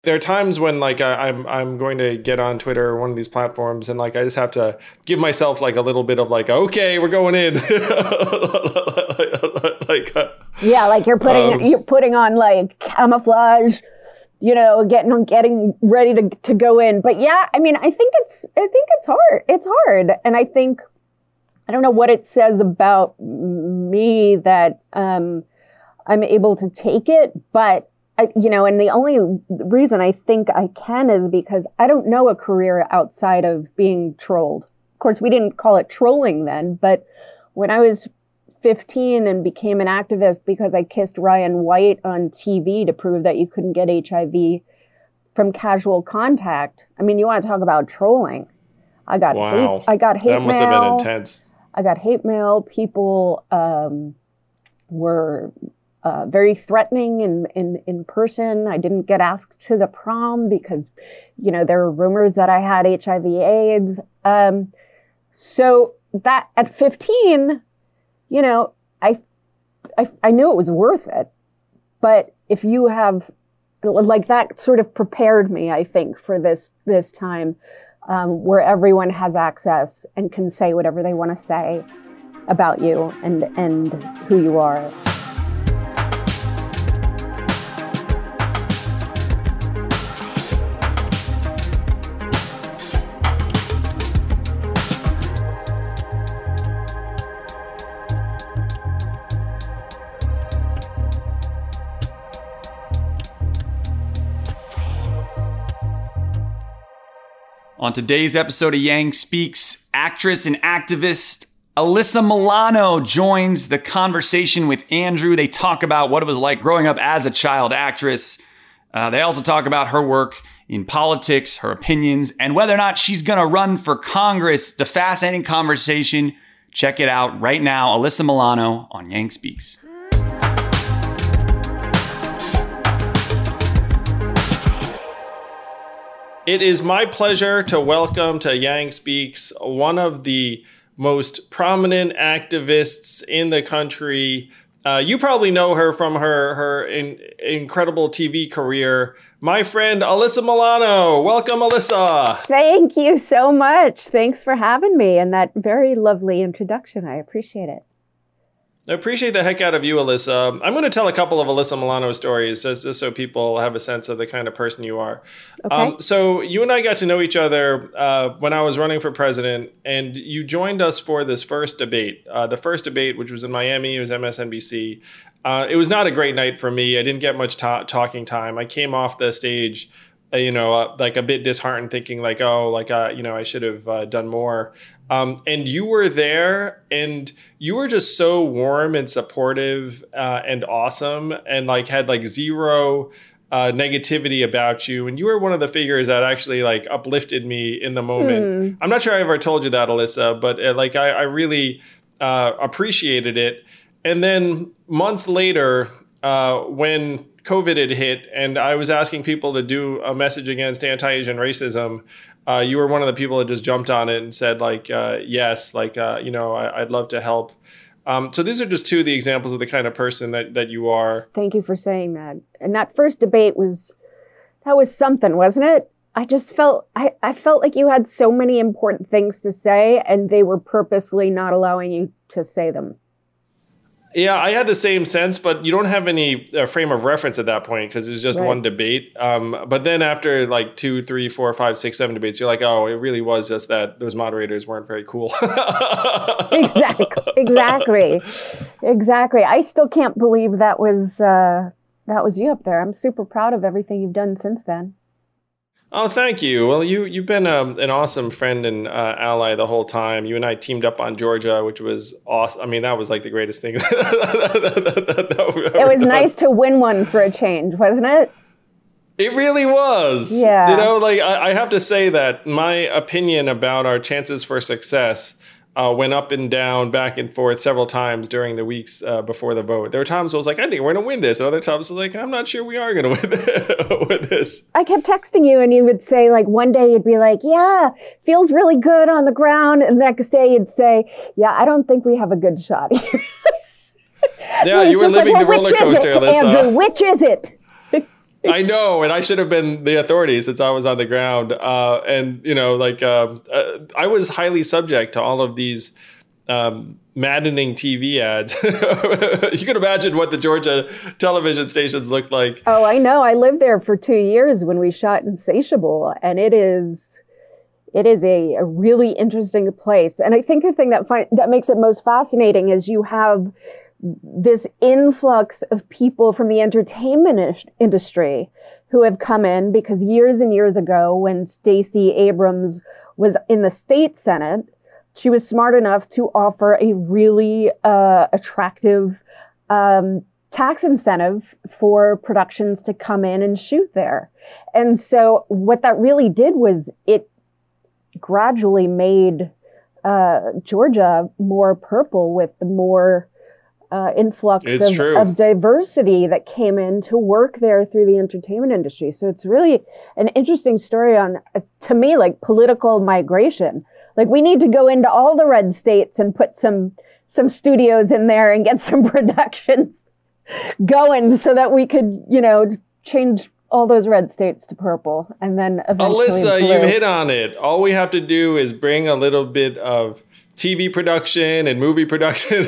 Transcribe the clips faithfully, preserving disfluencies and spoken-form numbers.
There are times when like I, I'm I'm going to get on Twitter or one of these platforms and like I just have to give myself like a little bit of like, okay, we're going in. like uh, yeah, like you're putting um, you're putting on like camouflage, you know, getting getting ready to to go in. But yeah, I mean, I think it's I think it's hard. It's hard, and I think I don't know what it says about me that um, I'm able to take it, but. I, you know, and the only reason I think I can is because I don't know a career outside of being trolled. Of course, we didn't call it trolling then, but when I was fifteen and became an activist because I kissed Ryan White on T V to prove that you couldn't get H I V from casual contact. I mean, you want to talk about trolling. I got wow. hate, I got hate mail. That must have been intense. I got hate mail. People um, were... Uh, very threatening in, in, in person. I didn't get asked to the prom because, you know, there were rumors that I had H I V AIDS. Um, so that at fifteen, you know, I, I, I knew it was worth it. But if you have, like that sort of prepared me, I think, for this, this time um, where everyone has access and can say whatever they want to say about you and, and who you are. On today's episode of Yang Speaks, actress and activist Alyssa Milano joins the conversation with Andrew. They talk about what it was like growing up as a child actress. Uh, they also talk about her work in politics, her opinions, and whether or not she's going to run for Congress. It's a fascinating conversation. Check it out right now. Alyssa Milano on Yang Speaks. It is my pleasure to welcome to Yang Speaks one of the most prominent activists in the country. Uh, you probably know her from her her in, incredible T V career. My friend Alyssa Milano. Welcome, Alyssa. Thank you so much. Thanks for having me and that very lovely introduction. I appreciate it. I appreciate the heck out of you, Alyssa. I'm going to tell a couple of Alyssa Milano stories just, just so people have a sense of the kind of person you are. Okay. Um, so you and I got to know each other uh, when I was running for president, and you joined us for this first debate. Uh, the first debate, which was in Miami, it was M S N B C. Uh, it was not a great night for me. I didn't get much ta- talking time. I came off the stage, uh, you know, uh, like a bit disheartened, thinking like, oh, like, uh, you know, I should have uh, done more. Um, and you were there and you were just so warm and supportive uh, and awesome and like had like zero uh, negativity about you. And you were one of the figures that actually like uplifted me in the moment. Mm. I'm not sure I ever told you that, Alyssa, but uh, like I, I really uh, appreciated it. And then months later, uh, when COVID had hit and I was asking people to do a message against anti-Asian racism, Uh, you were one of the people that just jumped on it and said, like, uh, yes, like, uh, you know, I, I'd love to help. Um, so these are just two of the examples of the kind of person that, that you are. Thank you for saying that. And that first debate was, that was something, wasn't it? I just felt, I, I felt like you had so many important things to say and they were purposely not allowing you to say them. Yeah, I had the same sense, but you don't have any uh, frame of reference at that point because it was just right. one debate. Um, but then after like two, three, four, five, six, seven debates, you're like, oh, it really was just that those moderators weren't very cool. Exactly. Exactly. Exactly. I still can't believe that was uh, that was you up there. I'm super proud of everything you've done since then. Oh, thank you. Well, you, you've been um, an awesome friend and uh, ally the whole time. You and I teamed up on Georgia, which was awesome. I mean, that was like the greatest thing. that, that, that it was done. Nice to win one for a change, wasn't it? It really was. Yeah. You know, like I, I have to say that my opinion about our chances for success uh, went up and down, back and forth several times during the weeks uh, before the vote. There were times I was like, I think we're going to win this. And other times I was like, I'm not sure we are going to win, win this. I kept texting you and you would say, like, one day you'd be like, yeah, feels really good on the ground. And the next day you'd say, yeah, I don't think we have a good shot here. Yeah, you were living like, well, the roller coaster, Alyssa. Andrew, which is it? I know, and I should have been the authority since I was on the ground. Uh, and, you know, like um, uh, I was highly subject to all of these um, maddening T V ads. You can imagine what the Georgia television stations looked like. Oh, I know. I lived there for two years when we shot Insatiable, and it is it is a, a really interesting place. And I think the thing that fi- that makes it most fascinating is you have this influx of people from the entertainment is- industry who have come in because years and years ago, when Stacey Abrams was in the state Senate, she was smart enough to offer a really uh, attractive um, tax incentive for productions to come in and shoot there. And so what that really did was it gradually made uh, Georgia more purple with the more Uh, influx of, of diversity that came in to work there through the entertainment industry. So it's really an interesting story on, uh, to me, like political migration. Like we need to go into all the red states and put some some studios in there and get some productions going so that we could, you know, change all those red states to purple and then eventually Alyssa, blue. you hit on it. All we have to do is bring a little bit of T V production and movie production.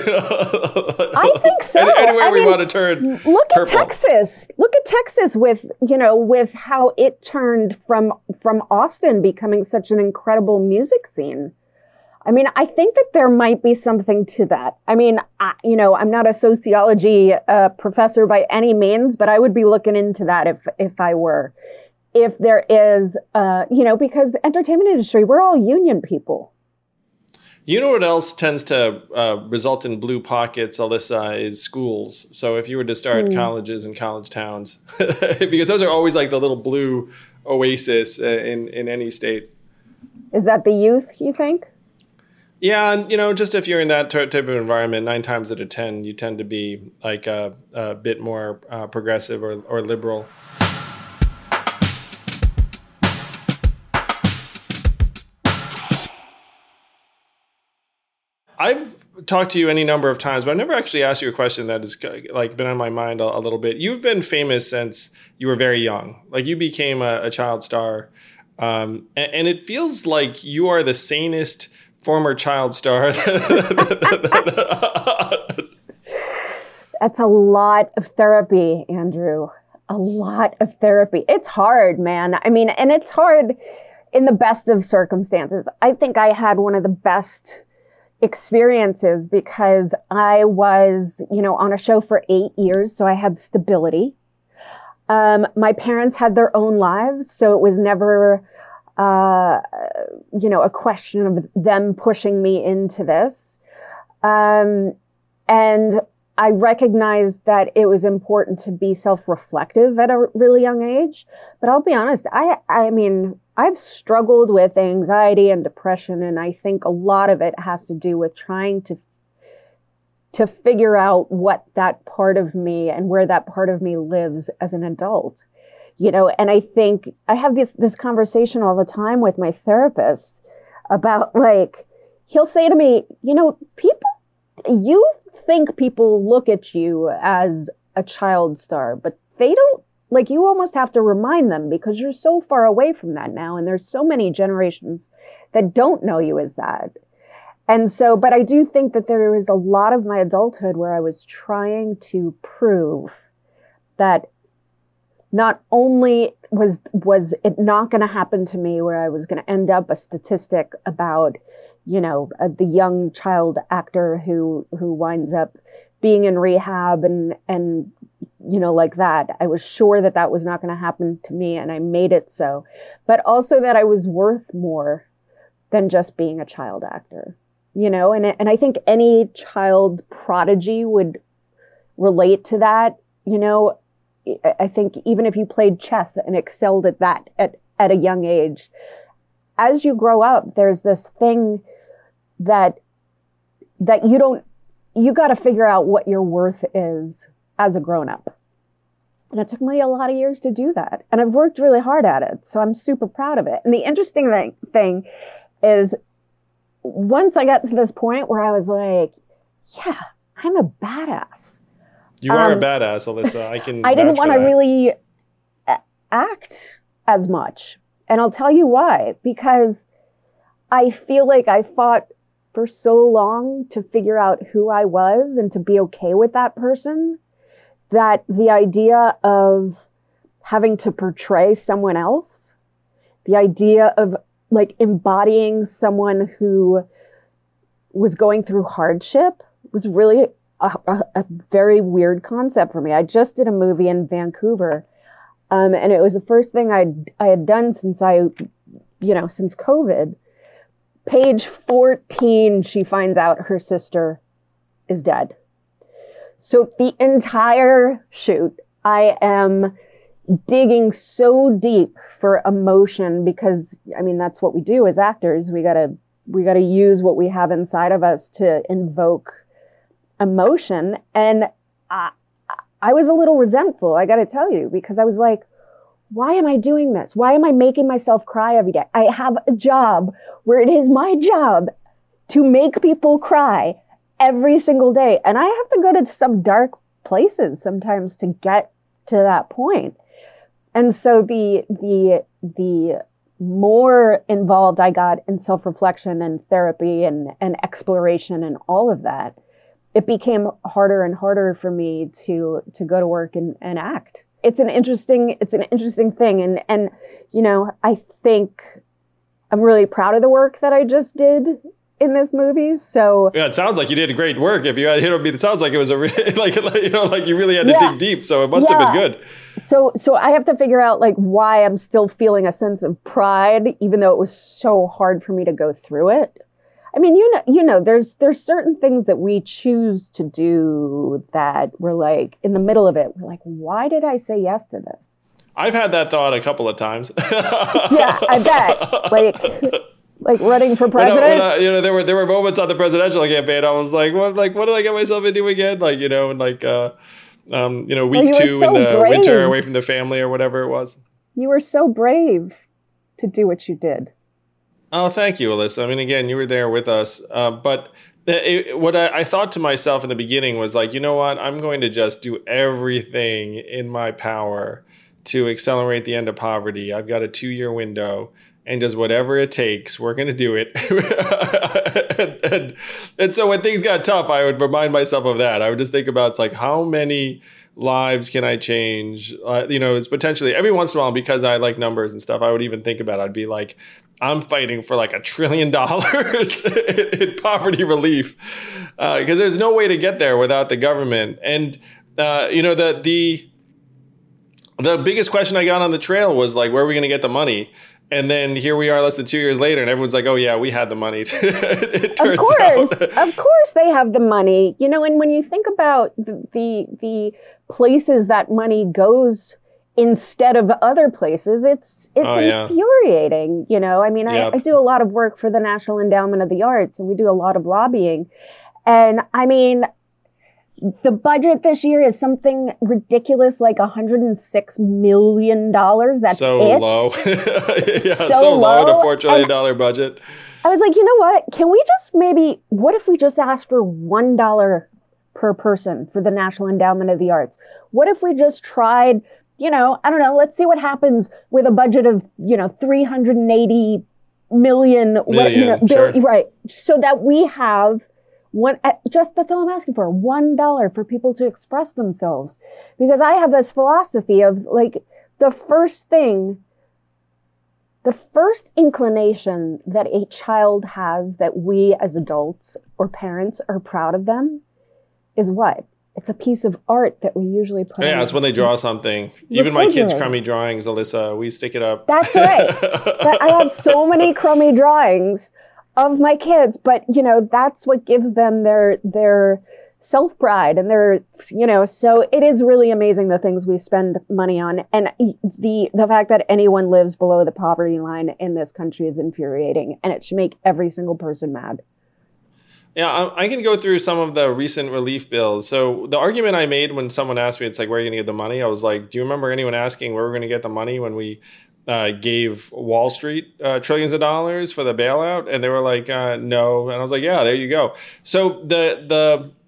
I think so. Anywhere I we mean, want to turn look purple. at Texas. Look at Texas with, you know, with how it turned from from Austin becoming such an incredible music scene. I mean, I think that there might be something to that. I mean, I, you know, I'm not a sociology uh, professor by any means, but I would be looking into that if if I were. If there is, uh, you know, because entertainment industry, we're all union people. You know what else tends to uh, result in blue pockets, Alyssa, is schools. So if you were to start mm. colleges and college towns, because those are always like the little blue oasis in, in any state. Is that the youth, you think? Yeah, and you know, just if you're in that type of environment, nine times out of ten, you tend to be like a, a bit more uh, progressive or, or liberal. I've talked to you any number of times, but I've never actually asked you a question that has like been on my mind a, a little bit. You've been famous since you were very young. Like you became a, a child star. Um, and, and it feels like you are the sanest former child star. That's a lot of therapy, Andrew. A lot of therapy. It's hard, man. I mean, and it's hard in the best of circumstances. I think I had one of the best experiences because I was, you know, on a show for eight years. So I had stability. Um, my parents had their own lives. So it was never, uh, you know, a question of them pushing me into this. Um, and I recognized that it was important to be self-reflective at a really young age. But I'll be honest, I, I mean, I've struggled with anxiety and depression, and I think a lot of it has to do with trying to to figure out what that part of me and where that part of me lives as an adult. You know, and I think I have this this conversation all the time with my therapist about, like, he'll say to me, you know, people, you think people look at you as a child star, but they don't. Like, you almost have to remind them because you're so far away from that now. And there's so many generations that don't know you as that. And so, but I do think that there was a lot of my adulthood where I was trying to prove that not only was, was it not going to happen to me where I was going to end up a statistic about, you know, uh, the young child actor who, who winds up being in rehab and, and, you know, like that. I was sure that that was not going to happen to me, and I made it so. But also that I was worth more than just being a child actor, you know? And, and I think any child prodigy would relate to that. You know, I think even if you played chess and excelled at that at, at a young age, as you grow up, there's this thing that, that you don't, you got to figure out what your worth is as a grown-up. And it took me a lot of years to do that. And I've worked really hard at it. So I'm super proud of it. And the interesting thing, thing is once I got to this point where I was like, yeah, I'm a badass. You are um, a badass, Alyssa. I can I didn't want to really, act as much. And I'll tell you why. Because I feel like I fought for so long to figure out who I was and to be okay with that person, that the idea of having to portray someone else, the idea of like embodying someone who was going through hardship was really a, a, a very weird concept for me. I just did a movie in Vancouver, um, and it was the first thing I I had done since I, you know, since COVID. Page fourteen, she finds out her sister is dead. So the entire shoot, I am digging so deep for emotion because, I mean, that's what we do as actors. We gotta, we gotta use what we have inside of us to invoke emotion. And I, I was a little resentful, I gotta tell you, because I was like, why am I doing this? Why am I making myself cry every day? I have a job where it is my job to make people cry every single day. And I have to go to some dark places sometimes to get to that point. And so the the the more involved I got in self-reflection and therapy and, and exploration and all of that, it became harder and harder for me to to go to work and, and act. It's an interesting, it's an interesting thing. And, and, you know, I think I'm really proud of the work that I just did in this movie. So yeah, it sounds like you did great work. If you had hit on me, it sounds like it was a re- like, you know, like you really had to yeah. dig deep. So it must yeah. have been good. So, so I have to figure out like why I'm still feeling a sense of pride, even though it was so hard for me to go through it. I mean, you know, you know, there's there's certain things that we choose to do that we're like in the middle of it. We're like, why did I say yes to this? I've had that thought a couple of times. Yeah, I bet. Like, like running for president. When I, when I, you know, there were there were moments on the presidential campaign. I was like, what, like, what did I get myself into again? Like, you know, and like, uh, um, you know, week well, you two so in the brave. winter away from the family or whatever it was. You were so brave to do what you did. Oh, thank you, Alyssa. I mean, again, you were there with us. Uh, but it, what I, I thought to myself in the beginning was like, you know what? I'm going to just do everything in my power to accelerate the end of poverty. I've got a two-year window, and just whatever it takes, we're going to do it. and, and, and so when things got tough, I would remind myself of that. I would just think about, it's like, how many lives can I change? Uh, you know, it's potentially every once in a while, because I like numbers and stuff, I would even think about it. I'd be like, I'm fighting for like a trillion dollars in poverty relief, because uh, there's no way to get there without the government. And uh, you know, the the the biggest question I got on the trail was like, where are we going to get the money? And then here we are, less than two years later, and everyone's like, "Oh yeah, we had the money." It turns of course, out. Of course, they have the money. You know, and when you think about the, the the places that money goes instead of other places, it's it's oh, yeah. infuriating. You know, I mean, Yep. I, I do a lot of work for the National Endowment of the Arts, and we do a lot of lobbying. And I mean, the budget this year is something ridiculous, like one hundred six million dollars. That's so it. low. yeah, so, so low in a low. four trillion dollars budget. I was like, you know what? Can we just maybe, what if we just asked for one dollar per person for the National Endowment of the Arts? What if we just tried, you know, I don't know, let's see what happens with a budget of, you know, three hundred eighty million, Million, you know, sure. bill, right? So that we have one, just that's all I'm asking for, one dollar for people to express themselves. Because I have this philosophy of like the first thing, the first inclination that a child has that we as adults or parents are proud of them is what? It's a piece of art that we usually put. Yeah, in it's when they draw something. Even my kids' crummy drawings, Alyssa, we stick it up. That's right. That, I have so many crummy drawings of my kids, but you know, that's what gives them their their self-pride and their, you know, so it is really amazing the things we spend money on. And the the fact that anyone lives below the poverty line in this country is infuriating, and it should make every single person mad. Yeah, I, I can go through some of the recent relief bills. So the argument I made when someone asked me, it's like, where are you going to get the money? I was like, do you remember anyone asking where we're going to get the money when we uh, gave Wall Street uh, trillions of dollars for the bailout? And they were like, uh, no. And I was like, yeah, there you go. So the the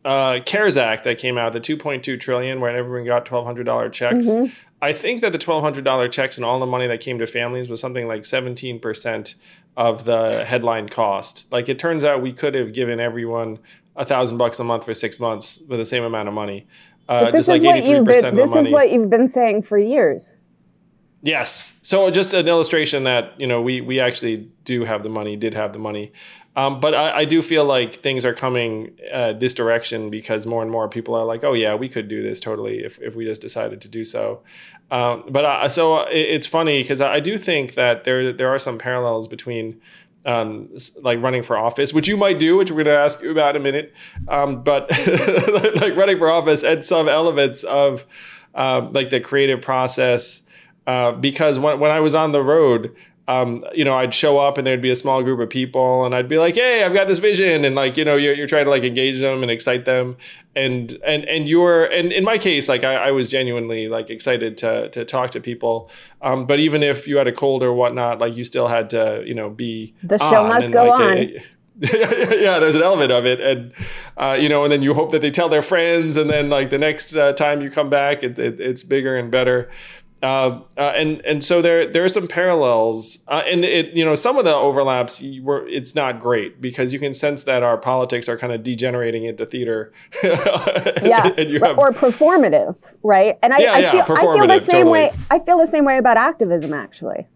uh, CARES Act that came out, the two point two trillion, where everyone got twelve hundred dollars checks. Mm-hmm. I think that the twelve hundred dollars checks and all the money that came to families was something like seventeen percent of the headline cost. Like, it turns out we could have given everyone a thousand bucks a month for six months with the same amount of money. Uh, just like eighty-three percent of the money. This is what you've been saying for years. Yes. So just an illustration that, you know, we we actually do have the money, did have the money. Um, but I, I do feel like things are coming uh, this direction because more and more people are like, oh, yeah, we could do this totally if, if we just decided to do so. Um, but uh, so it, it's funny because I do think that there there are some parallels between um, like running for office, which you might do, which we're going to ask you about in a minute. Um, but like running for office and some elements of uh, like the creative process. Uh, because when, when I was on the road, um, you know, I'd show up and there'd be a small group of people and I'd be like, hey, I've got this vision. And like, you know, you're, you're trying to like engage them and excite them. And, and, and you're, and in my case, like I, I was genuinely like excited to, to talk to people. Um, but even if you had a cold or whatnot, like you still had to, you know, be the show on. must and, go like, on. It, yeah, there's an element of it. And, uh, you know, and then you hope that they tell their friends. And then like the next uh, time you come back, it, it, it's bigger and better. Uh, uh, and and so there there are some parallels, uh, and it you know some of the overlaps were it's not great because you can sense that our politics are kind of degenerating into theater. yeah, and you have, or performative, right? And I, yeah, I, yeah, feel, I feel the same totally. way. I feel the same way about activism, actually.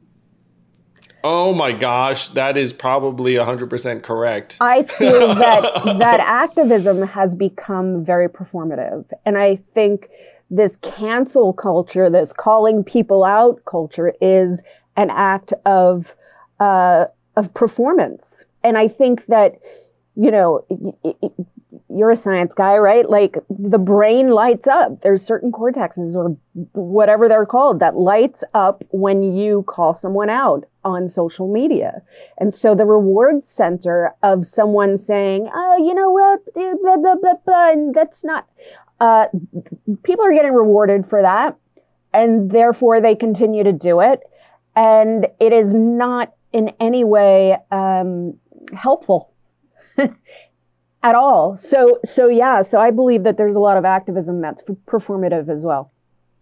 Oh my gosh, that is probably one hundred percent correct. I feel that that activism has become very performative, and I think this cancel culture, this calling people out culture, is an act of uh, of performance. And I think that, you know, y- y- you're a science guy, right? Like the brain lights up. There's certain cortexes or whatever they're called that lights up when you call someone out on social media. And so the reward center of someone saying, oh, you know what, blah, blah, blah, blah, and that's not... Uh, people are getting rewarded for that, and therefore they continue to do it. And it is not in any way um, helpful at all. So, so yeah, so I believe that there's a lot of activism that's performative as well.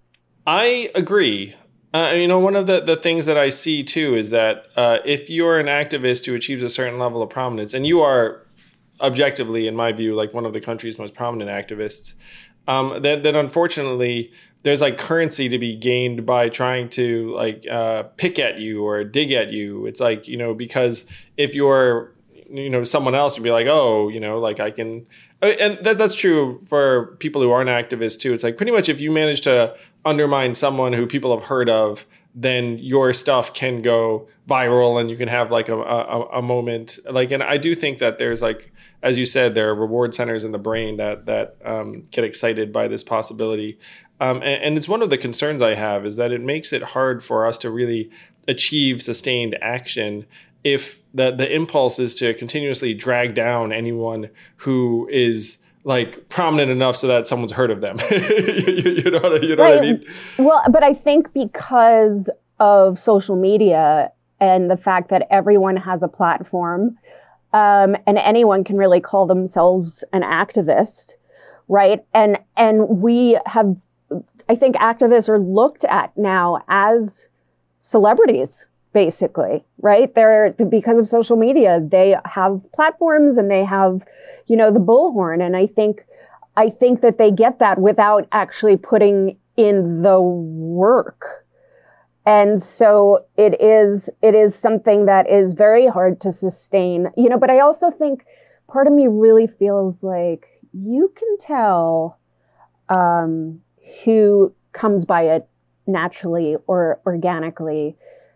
I agree. Uh, you know, one of the, the things that I see too is that uh, if you're an activist who achieves a certain level of prominence, and you are objectively, in my view, like one of the country's most prominent activists, um, then, then unfortunately there's like currency to be gained by trying to like uh, pick at you or dig at you. It's like, you know, because if you're, you know, someone else, you'd be like, oh, you know, like I can, and that, that's true for people who aren't activists too. It's like pretty much if you manage to undermine someone who people have heard of, then your stuff can go viral and you can have like a, a, a moment. Like, and I do think that there's like, as you said, there are reward centers in the brain that that um, get excited by this possibility. Um, and, and it's one of the concerns I have is that it makes it hard for us to really achieve sustained action if the, the impulse is to continuously drag down anyone who is like prominent enough so that someone's heard of them. you, you know, what, you know right. what I mean? Well, but I think because of social media and the fact that everyone has a platform, um, and anyone can really call themselves an activist, right? And and we have, I think activists are looked at now as celebrities, basically, right? They're, because of social media, they have platforms and they have, you know, the bullhorn. And I think, I think that they get that without actually putting in the work. And so it is, it is something that is very hard to sustain, you know, but I also think part of me really feels like you can tell, um, who comes by it naturally or organically,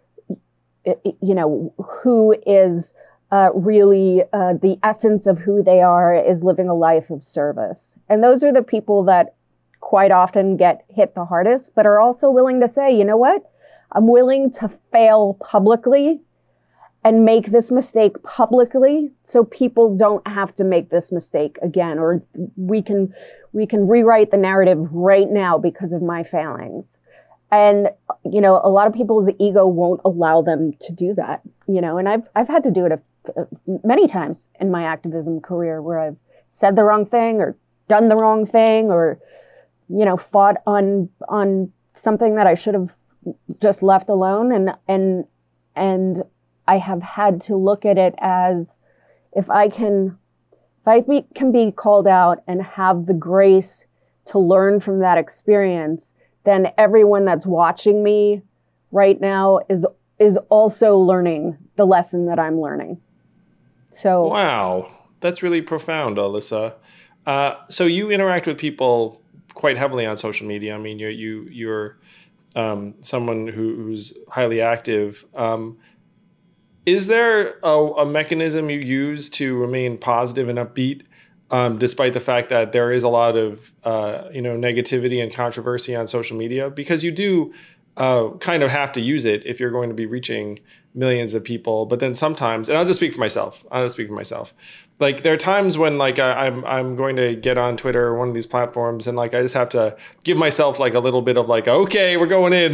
you know, who is uh, really uh, the essence of who they are is living a life of service. And those are the people that quite often get hit the hardest, but are also willing to say, you know what, I'm willing to fail publicly and make this mistake publicly so people don't have to make this mistake again, or we can we can rewrite the narrative right now because of my failings. And, you know, a lot of people's ego won't allow them to do that, you know, and I've, I've had to do it a, a, many times in my activism career where I've said the wrong thing or done the wrong thing or, you know, fought on on something that I should have just left alone. And and and I have had to look at it as if I can if I be, can be called out and have the grace to learn from that experience, then everyone that's watching me right now is is also learning the lesson that I'm learning. So wow, that's really profound, Alyssa. Uh, so you interact with people quite heavily on social media. I mean, you're you you're um, someone who, who's highly active. Um, is there a, a mechanism you use to remain positive and upbeat, um, despite the fact that there is a lot of uh, you know negativity and controversy on social media? Because you do uh, kind of have to use it if you're going to be reaching millions of people. But then sometimes, and I'll just speak for myself. I'll just speak for myself. Like there are times when like I, I'm I'm going to get on Twitter or one of these platforms, and like I just have to give myself like a little bit of like, okay, we're going in.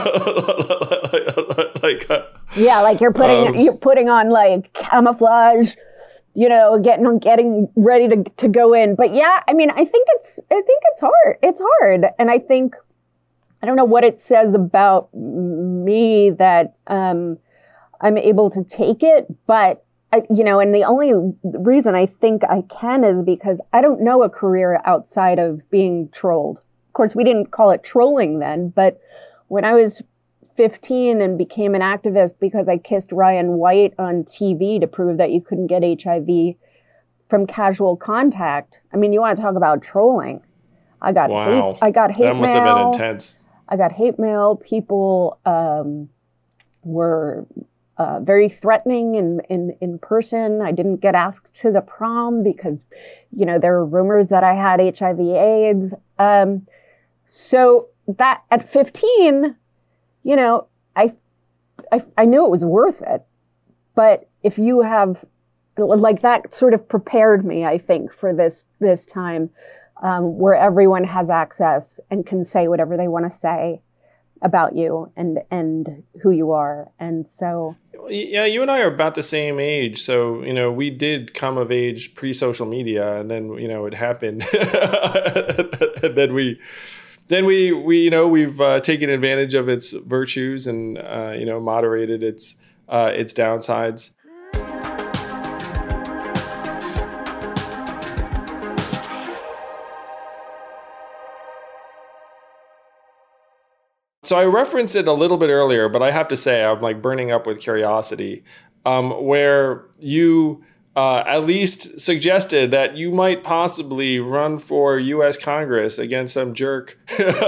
like uh, yeah, like you're putting um, you're putting on like camouflage, you know, getting getting ready to to go in. But yeah, I mean, I think it's I think it's hard. It's hard, and I think I don't know what it says about me that um, I'm able to take it, but. I, you know, and the only reason I think I can is because I don't know a career outside of being trolled. Of course, we didn't call it trolling then, but when I was fifteen and became an activist because I kissed Ryan White on T V to prove that you couldn't get H I V from casual contact. I mean, you want to talk about trolling. I got wow. hate, I got hate mail. That must have been intense. I got hate mail. People um, were... Uh, very threatening in, in, in person. I didn't get asked to the prom because, you know, there were rumors that I had H I V AIDS. Um, so that at fifteen, you know, I, I, I knew it was worth it. But if you have, like that sort of prepared me, I think, for this, this time um, where everyone has access and can say whatever they want to say about you and and who you are. And so yeah, you and I are about the same age, so you know we did come of age pre-social media, and then you know it happened and then we then we we you know we've uh, taken advantage of its virtues and uh, you know moderated its uh, its downsides. So I referenced it a little bit earlier, but I have to say I'm like burning up with curiosity, um, where you uh, at least suggested that you might possibly run for U S Congress against some jerk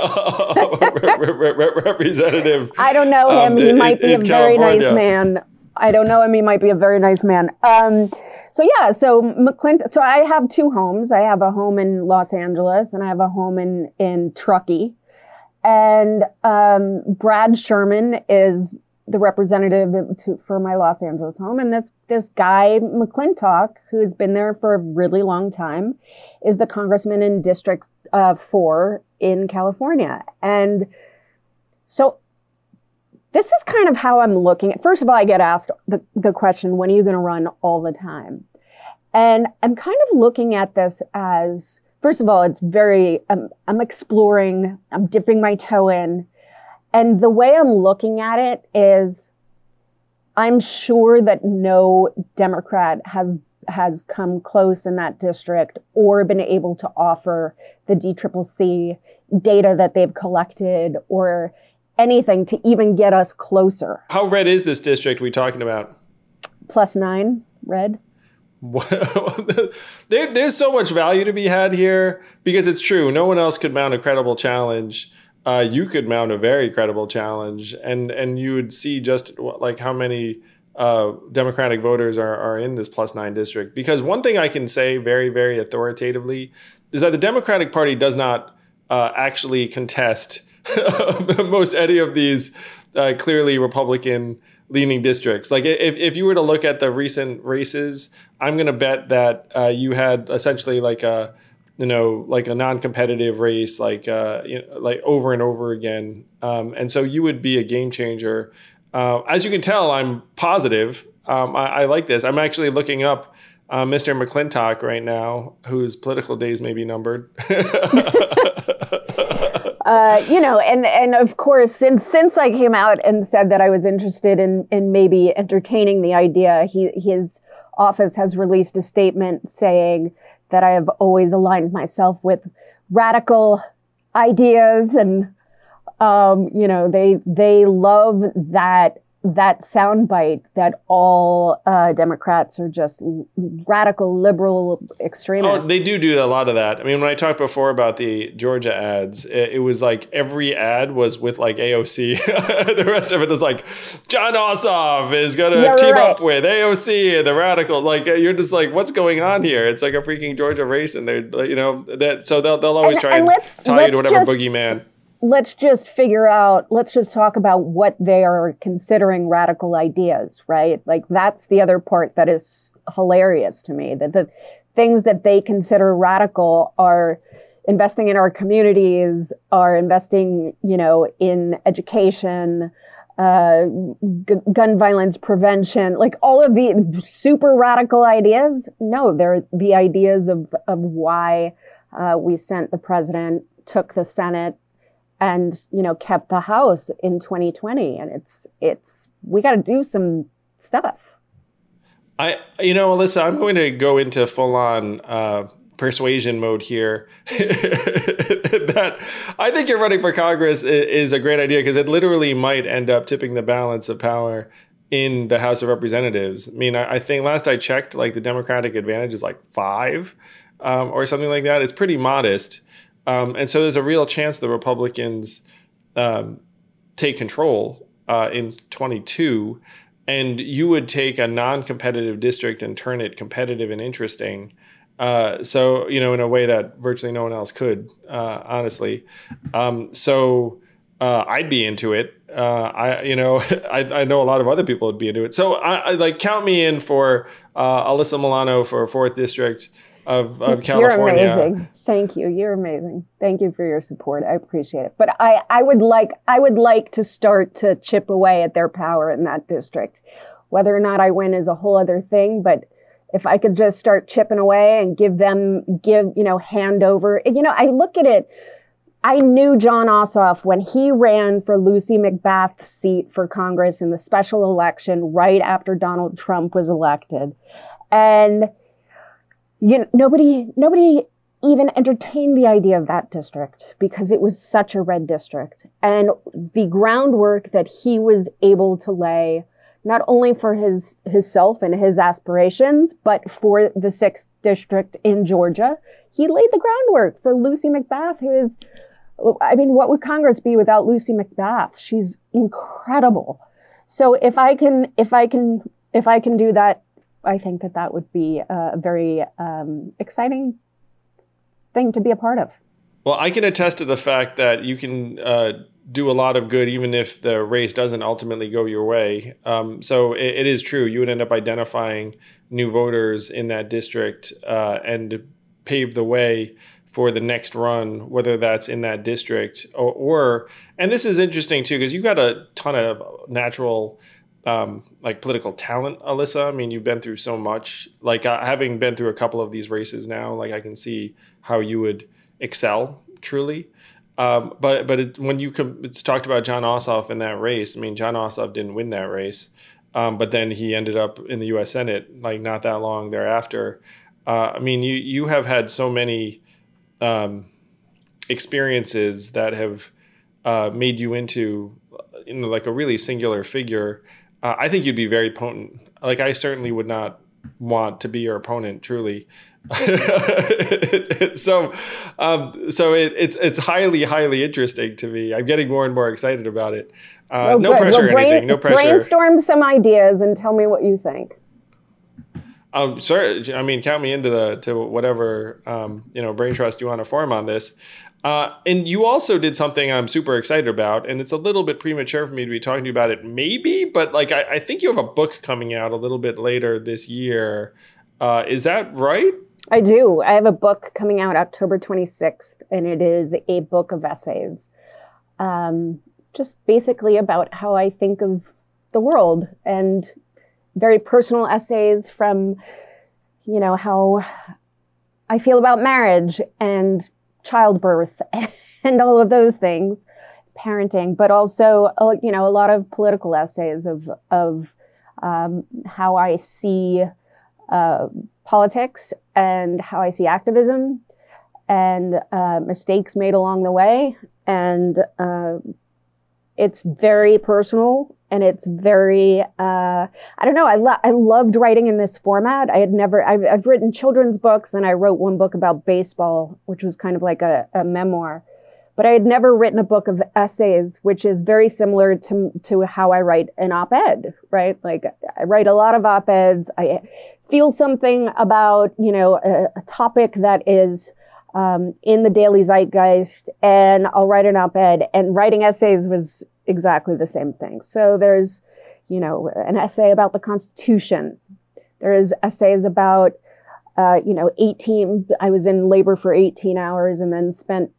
representative. I don't know him. Um, he in, might be a very California. Nice man. I don't know him. He might be a very nice man. Um, so yeah, so McClinton. So I have two homes. I have a home in Los Angeles and I have a home in in Truckee. And um, Brad Sherman is the representative to, for my Los Angeles home. And this this guy, McClintock, who's been there for a really long time, is the congressman in District uh, four in California. And so this is kind of how I'm looking at. First of all, I get asked the, the question, when are you going to run all the time? And I'm kind of looking at this as... First of all, it's very, um, I'm exploring, I'm dipping my toe in. And the way I'm looking at it is I'm sure that no Democrat has has come close in that district or been able to offer the D C C C data that they've collected or anything to even get us closer. How red is this district we're talking about? Plus nine, red. there, there's so much value to be had here because it's true. No one else could mount a credible challenge. Uh, you could mount a very credible challenge, and and you would see just like how many uh, Democratic voters are are in this plus nine district. Because one thing I can say very, very authoritatively is that the Democratic Party does not uh, actually contest most any of these uh, clearly Republican leaning districts. Like if, if you were to look at the recent races, I'm going to bet that uh, you had essentially like a, you know, like a non-competitive race, like, uh, you know, like over and over again. Um, and so you would be a game changer. Uh, as you can tell, I'm positive. Um, I, I like this. I'm actually looking up uh, Mister McClintock right now, whose political days may be numbered. uh, you know, and, and of course, since since I came out and said that I was interested in, in maybe entertaining the idea, he, his office has released a statement saying that I have always aligned myself with radical ideas, and um, you know, they they love that that soundbite that all uh, Democrats are just radical liberal extremists. Oh, they do do a lot of that. I mean, when I talked before about the Georgia ads, it, it was like every ad was with like A O C. The rest of it is like Jon Ossoff is going to yeah, team right. up with A O C and the radical. Like you're just like, what's going on here? It's like a freaking Georgia race, and they're you know that so they'll they'll always and, try and, and let's, tie let's you to whatever just, boogeyman. Let's just figure out, let's just talk about what they are considering radical ideas, right? Like that's the other part that is hilarious to me, that the things that they consider radical are investing in our communities, are investing, you know, in education, uh, g- gun violence prevention, like all of the super radical ideas. No, they're the ideas of, of why uh, we sent the president, took the Senate, and, you know, kept the House in twenty twenty. And it's, it's, we got to do some stuff. I, you know, Alyssa, I'm going to go into full on uh, persuasion mode here. That I think you're running for Congress is a great idea because it literally might end up tipping the balance of power in the House of Representatives. I mean, I, I think last I checked, like the Democratic advantage is like five um, or something like that. It's pretty modest. Um, and so there's a real chance the Republicans um, take control uh, in twenty-two, and you would take a non-competitive district and turn it competitive and interesting. Uh, so, you know, in a way that virtually no one else could, uh, honestly. Um, so uh, I'd be into it. Uh, I, you know, I, I know a lot of other people would be into it. So I, I like count me in for uh, Alyssa Milano for fourth district of, of California. You're amazing. Thank you. You're amazing. Thank you for your support. I appreciate it. But I, I would like I would like to start to chip away at their power in that district. Whether or not I win is a whole other thing. But if I could just start chipping away and give them, give, you know, hand over. You know, I look at it. I knew Jon Ossoff when he ran for Lucy McBath's seat for Congress in the special election right after Donald Trump was elected. And you know, nobody, nobody even entertained the idea of that district because it was such a red district. And the groundwork that he was able to lay, not only for his himself and his aspirations, but for the sixth district in Georgia, he laid the groundwork for Lucy McBath, who is, I mean, what would Congress be without Lucy McBath? She's incredible. So if I can, if I can, if I can do that, I think that that would be a very um, exciting thing to be a part of. Well, I can attest to the fact that you can uh, do a lot of good even if the race doesn't ultimately go your way. Um, so it, it is true. You would end up identifying new voters in that district uh, and pave the way for the next run, whether that's in that district or, or and this is interesting too, because you got a ton of natural Um, like political talent, Alyssa. I mean, you've been through so much. Like uh, having been through a couple of these races now, like I can see how you would excel truly. Um, but but it, when you com- it's talked about Jon Ossoff in that race, I mean, Jon Ossoff didn't win that race, um, but then he ended up in the U S Senate like not that long thereafter. Uh, I mean, you you have had so many um, experiences that have uh, made you into you know, like a really singular figure. Uh, I think you'd be very potent. Like, I certainly would not want to be your opponent, truly. so, um, so it, it's it's highly, highly interesting to me. I'm getting more and more excited about it. Uh, well, no good. pressure well, or brain, anything. No pressure. Brainstorm some ideas and tell me what you think. Um, sir, I mean, count me into the to whatever um, you know brain trust you want to form on this. Uh, and you also did something I'm super excited about, and it's a little bit premature for me to be talking to you about it, maybe, but like I, I think you have a book coming out a little bit later this year. Uh, is that right? I do. I have a book coming out October twenty-sixth, and it is a book of essays, um, just basically about how I think of the world, and very personal essays from, you know, how I feel about marriage and childbirth and all of those things, parenting, but also, uh, you know, a lot of political essays of, of um, how I see uh, politics and how I see activism and uh, mistakes made along the way. And uh, it's very personal and it's very, uh, I don't know, I, lo- I loved writing in this format. I had never, I've, I've written children's books, and I wrote one book about baseball, which was kind of like a, a memoir. But I had never written a book of essays, which is very similar to, to how I write an op-ed, right? Like I write a lot of op-eds. I feel something about, you know, a, a topic that is um, in the daily zeitgeist, and I'll write an op-ed. And writing essays was exactly the same thing. So there's, you know, an essay about the Constitution. There's essays about, uh, you know, eighteen, I was in labor for eighteen hours and then spent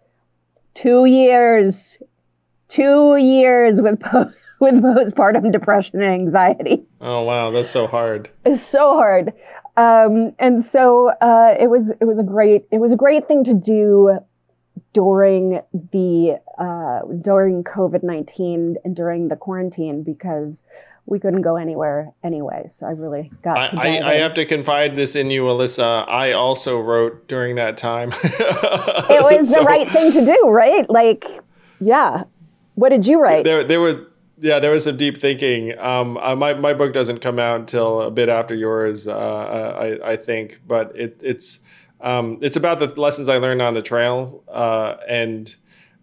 two years, two years with, po- with postpartum depression and anxiety. Oh, wow. That's so hard. It's so hard. Um, and so, uh, it was, it was a great, it was a great thing to do during the, uh, during COVID nineteen and during the quarantine, because we couldn't go anywhere anyway. So I really got I, to I, I have to confide this in you, Alyssa. I also wrote during that time. It was so, the right thing to do, right? Like, yeah. What did you write? There, there were, yeah, there was some deep thinking. Um, uh, my, my book doesn't come out until a bit after yours, uh, I, I think, but it, it's, um, it's about the lessons I learned on the trail, uh, and,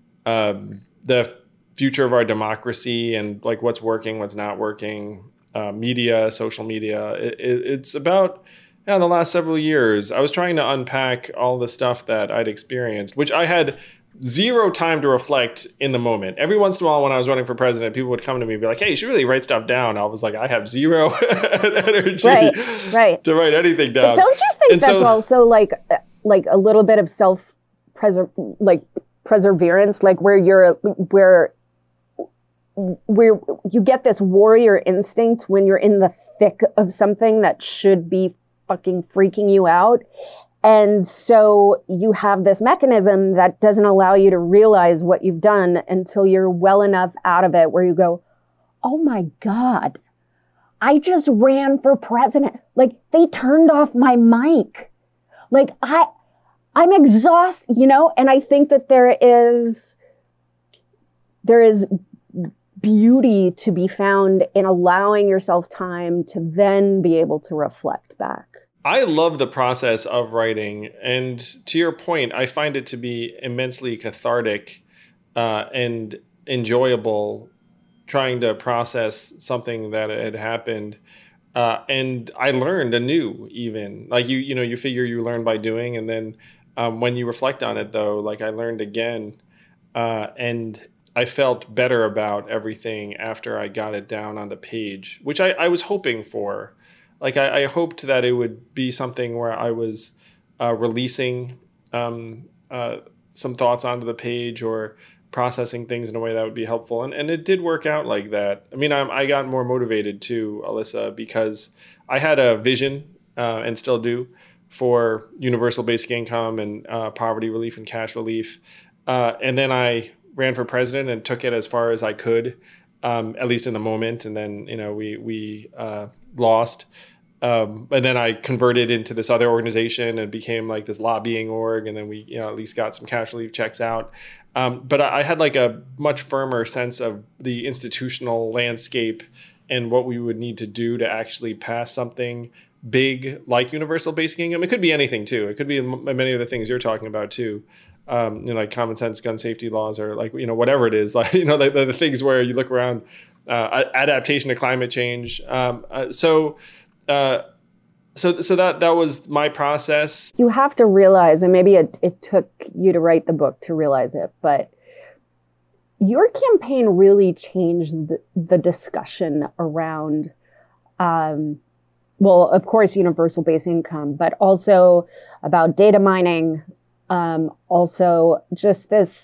um, the future of our democracy and like what's working, what's not working, uh, media, social media. It, it, it's about yeah, the last several years. I was trying to unpack all the stuff that I'd experienced, which I had zero time to reflect in the moment. Every once in a while when I was running for president, people would come to me and be like, hey, you should really write stuff down. I was like, I have zero energy right, right. to write anything down. But don't you think and that's so, also like like a little bit of self preser like perseverance, like where you're where where you get this warrior instinct when you're in the thick of something that should be fucking freaking you out. And so you have this mechanism that doesn't allow you to realize what you've done until you're well enough out of it where you go, oh my God, I just ran for president. Like they turned off my mic. Like I, I'm exhausted, you know? And I think that there is, there is beauty to be found in allowing yourself time to then be able to reflect back. I love the process of writing. And to your point, I find it to be immensely cathartic uh, and enjoyable trying to process something that had happened. Uh, and I learned anew even. Like you, you know, you figure you learn by doing. And then um, when you reflect on it, though, like I learned again. Uh, and I felt better about everything after I got it down on the page, which I, I was hoping for. Like I, I hoped that it would be something where I was uh, releasing um, uh, some thoughts onto the page or processing things in a way that would be helpful. And, and it did work out like that. I mean, I'm, I got more motivated too, Alyssa, because I had a vision uh, and still do for universal basic income and uh, poverty relief and cash relief. Uh, and then I ran for president and took it as far as I could, um, at least in the moment. And then, you know, we, we uh, lost. Um, and then I converted into this other organization and became like this lobbying org. And then we, you know, at least got some cash relief checks out. Um, but I, I had like a much firmer sense of the institutional landscape and what we would need to do to actually pass something big like universal basic income. It could be anything too. It could be many of the things you're talking about too. Um, you know, like common sense gun safety laws or like, you know, whatever it is, like, you know, the, the, the things where you look around, uh, adaptation to climate change. Um, uh, so, uh, so, so that, that was my process. You have to realize, and maybe it, it took you to write the book to realize it, but your campaign really changed the, the discussion around, um, well, of course, universal basic income, but also about data mining. Um, also just this,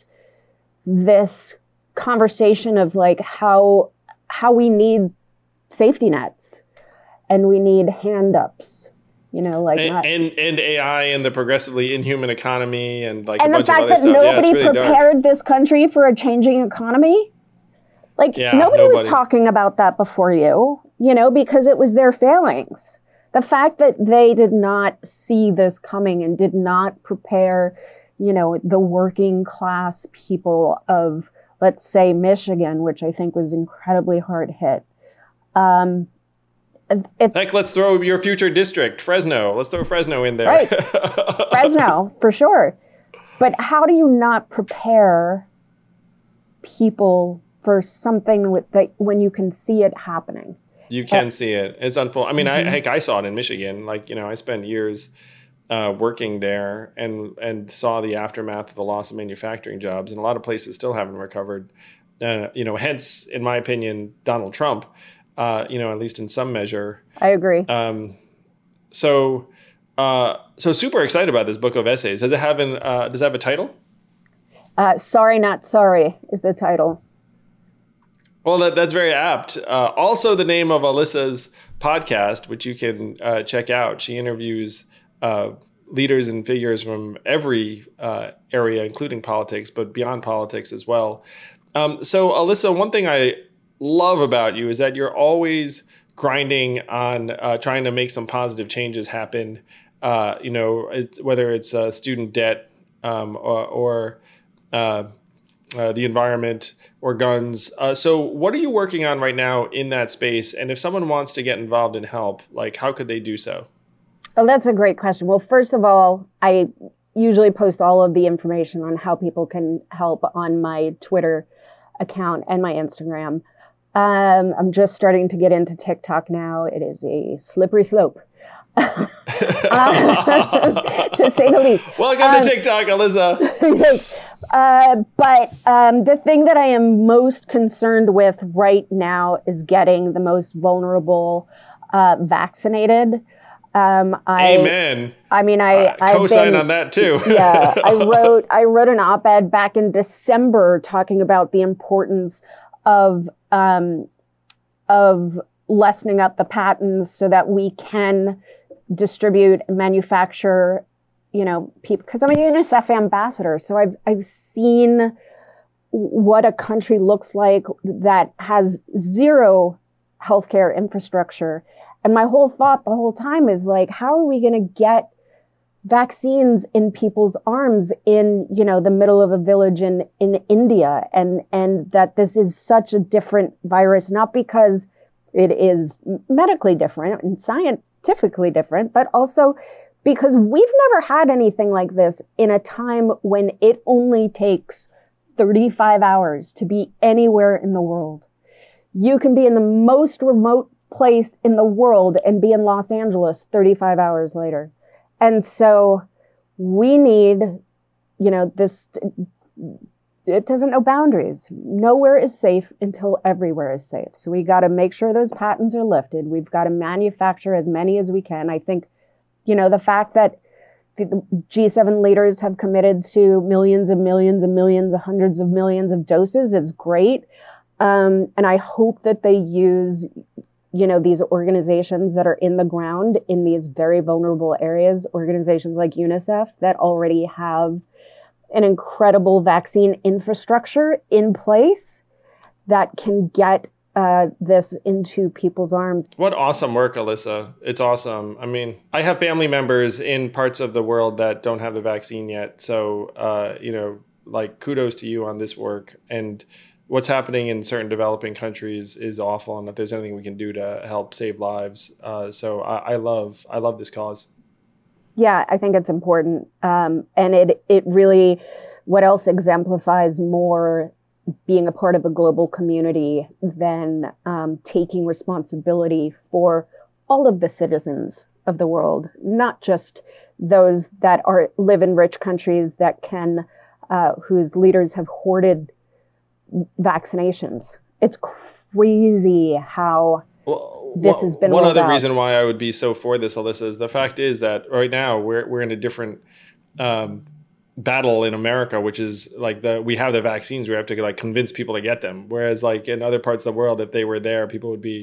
this conversation of like how, how we need safety nets and we need hand ups, You know, like and not, and, and A I and the progressively inhuman economy and like and a the bunch of fact other that stuff. nobody yeah, really prepared dark. this country for a changing economy. Like Yeah, nobody, nobody was talking about that before you, you know, because it was their failings. The fact that they did not see this coming and did not prepare, you know, the working class people of, let's say, Michigan, which I think was incredibly hard hit. Um, it's, Heck, let's throw your future district, Fresno. Let's throw Fresno in there. Right. Fresno, for sure. But how do you not prepare people for something with that when you can see it happening? You can uh, see it. It's unfolding. I mean, mm-hmm. I, heck, I saw it in Michigan. Like, you know, I spent years uh, working there and and saw the aftermath of the loss of manufacturing jobs. And a lot of places still haven't recovered. Uh, you know, hence, in my opinion, Donald Trump, uh, you know, at least in some measure. I agree. Um, so, uh, so super excited about this book of essays. Does it have an, uh, does it have a title? Uh, Sorry, Not Sorry is the title. Well, that, that's very apt. Uh, also, the name of Alyssa's podcast, which you can uh, check out. She interviews uh, leaders and figures from every uh, area, including politics, but beyond politics as well. Um, so, Alyssa, one thing I love about you is that you're always grinding on uh, trying to make some positive changes happen. Uh, you know, it's, whether it's uh, student debt um, or, or uh, uh, the environment or guns. Uh, so what are you working on right now in that space? And if someone wants to get involved and help, like how could they do so? Oh, that's a great question. Well, first of all, I usually post all of the information on how people can help on my Twitter account and my Instagram. Um, I'm just starting to get into TikTok now. It is a slippery slope. uh, to say the least. Welcome um, to TikTok, Alyssa. uh, but um, the thing that I am most concerned with right now is getting the most vulnerable uh, vaccinated. Um, I, Amen. I mean, I uh, co-sign on that too. yeah, I wrote I wrote an op-ed back in December talking about the importance of um, of lessening up the patents so that we can distribute and manufacture, you know, people, because I'm a UNICEF ambassador. So I've, I've seen what a country looks like that has zero healthcare infrastructure. And my whole thought the whole time is like, how are we going to get vaccines in people's arms in, you know, the middle of a village in, in India? And, and that this is such a different virus, not because it is medically different and science, scientifically different, but also because we've never had anything like this in a time when it only takes thirty-five hours to be anywhere in the world. You can be in the most remote place in the world and be in Los Angeles thirty-five hours later. And so we need, you know, this, it doesn't know boundaries. Nowhere is safe until everywhere is safe. So we got to make sure those patents are lifted. We've got to manufacture as many as we can. I think, you know, the fact that the G seven leaders have committed to millions and millions and millions, hundreds of millions of doses is great. Um, and I hope that they use, you know, these organizations that are in the ground in these very vulnerable areas, organizations like UNICEF that already have an incredible vaccine infrastructure in place that can get uh, this into people's arms. What awesome work, Alyssa. It's awesome. I mean, I have family members in parts of the world that don't have the vaccine yet. So, uh, you know, like kudos to you on this work. And what's happening in certain developing countries is awful. And if there's anything we can do to help save lives. Uh, so I, I love, I love this cause. Yeah, I think it's important. Um, and it it really, what else exemplifies more being a part of a global community than um, taking responsibility for all of the citizens of the world, not just those that are live in rich countries that can, uh, whose leaders have hoarded vaccinations. It's crazy how Well, this well, has been one other out. reason why I would be so for this, Alyssa, is the fact is that right now we're we're in a different um, battle in America, which is like the we have the vaccines, we have to like convince people to get them. Whereas like in other parts of the world, if they were there, people would be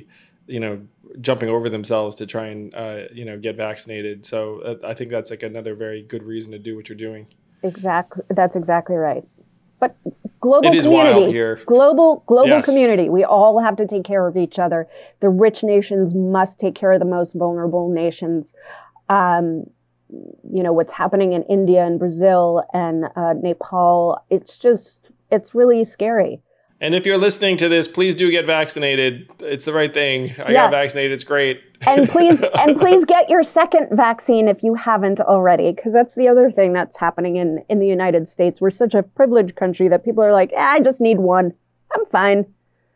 you know, jumping over themselves to try and, uh, you know, get vaccinated. So uh, I think that's like another very good reason to do what you're doing. Exactly. That's exactly right. But global it is community, wild here. global, global Yes. community. We all have to take care of each other. The rich nations must take care of the most vulnerable nations. Um, you know, what's happening in India and Brazil and uh, Nepal, it's just, it's really scary. And if you're listening to this, please do get vaccinated. It's the right thing. I Yeah. got vaccinated. It's great. And please, and please get your second vaccine if you haven't already, because that's the other thing that's happening in, in the United States. We're such a privileged country that people are like, eh, I just need one. I'm fine.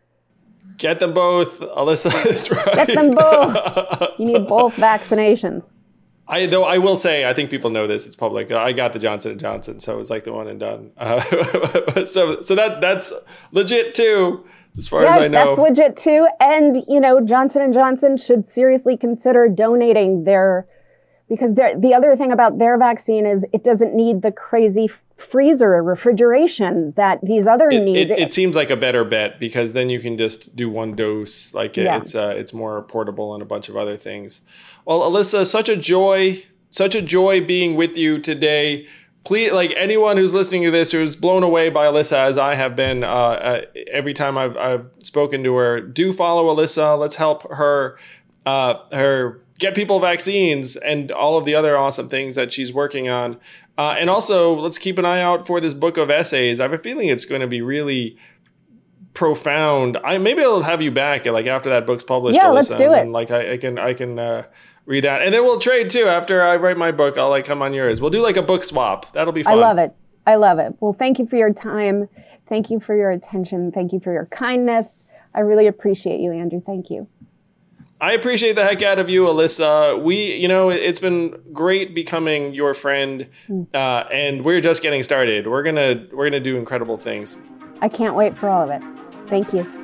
Get them both. Alyssa is right. Get them both. You need both vaccinations. I though I will say, I think people know this. It's public. I got the Johnson and Johnson, so it was like the one and done. Uh, so so that that's legit too, as far yes, as I know. That's legit too. And you know, Johnson and Johnson should seriously consider donating their, because the other thing about their vaccine is it doesn't need the crazy freezer or refrigeration that these other it, need. It, it seems like a better bet because then you can just do one dose. Like it, Yeah. it's uh, it's more portable and a bunch of other things. Well, Alyssa, such a joy, such a joy being with you today. Please, like anyone who's listening to this who's blown away by Alyssa, as I have been uh, uh, every time I've, I've spoken to her, do follow Alyssa. Let's help her, uh, her get people vaccines and all of the other awesome things that she's working on. Uh, and also, let's keep an eye out for this book of essays. I have a feeling it's going to be really profound. I maybe I'll have you back like after that book's published. Yeah, Alyssa, let's do and it. then, like I, I can, I can uh, read that, and then we'll trade too. After I write my book, I'll like come on yours. We'll do like a book swap. That'll be fun. I love it. I love it. Well, thank you for your time. Thank you for your attention. Thank you for your kindness. I really appreciate you, Andrew. Thank you. I appreciate the heck out of you, Alyssa. We, you know, it's been great becoming your friend, uh, and we're just getting started. We're gonna, we're gonna do incredible things. I can't wait for all of it. Thank you.